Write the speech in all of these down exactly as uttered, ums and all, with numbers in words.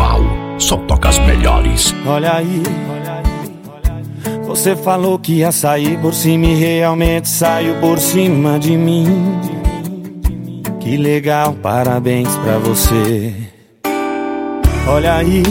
Val, só toca as melhores. Olha aí, você falou que ia sair por cima e realmente saiu por cima de mim. Que legal, parabéns pra você. Olha aí,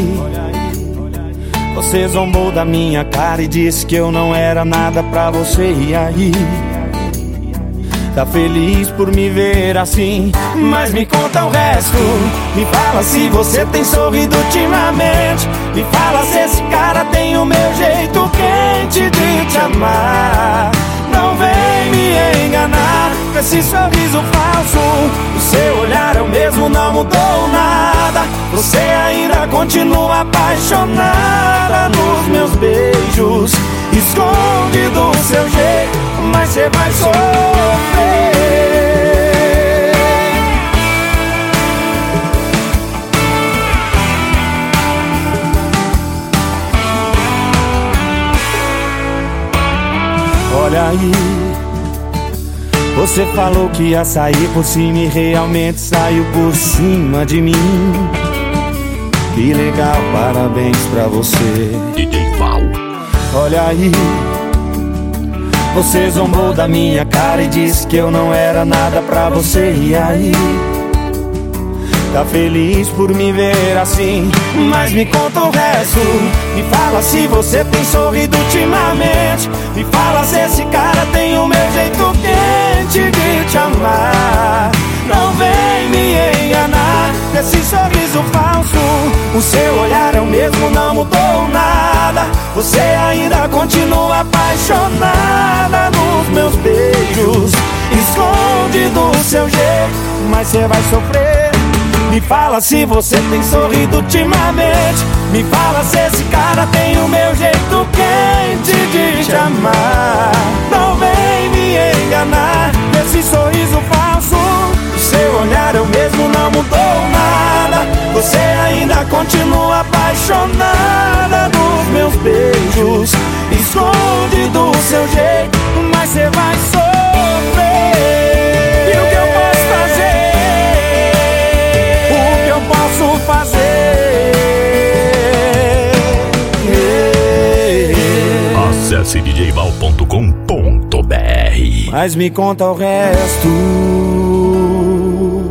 você zombou da minha cara e disse que eu não era nada pra você. E aí, tá feliz por me ver assim, mas me conta o resto. Me fala se você tem sorrido ultimamente. Me fala se esse cara tem o meu jeito quente de te amar. Não vem me enganar com esse sorriso falso. O seu olhar é o mesmo, não mudou nada. Você ainda continua apaixonada nos meus beijos. Esconde do seu jeito, mas você vai sofrer. Olha aí, você falou que ia sair por cima e realmente saiu por cima de mim. Que legal, parabéns pra você, D J Val. Olha aí, você zombou da minha cara e disse que eu não era nada pra você. E aí, tá feliz por me ver assim, mas me conta o resto. Me fala se você tem sorrido ultimamente. Me fala se esse cara tem o meu jeito quente de te amar. Não vem me enganar nesse sorriso falso. O seu olhar é o mesmo, não mudou nada. Você ainda continua apaixonada nos meus beijos. Esconde do seu jeito, mas você vai sofrer. Me fala se você tem sorrido ultimamente. Me fala se esse cara tem o meu jeito quente de te amar. Não vem me enganar nesse sorriso falso. O seu olhar é o mesmo, não mudou nada. Você ainda continua apaixonada nos meus beijos. Esconde do seu jeito, mas você vai sofrer. E o que eu posso fazer? O que eu posso fazer? Acesse d j val ponto com ponto b r. Mas me conta o resto.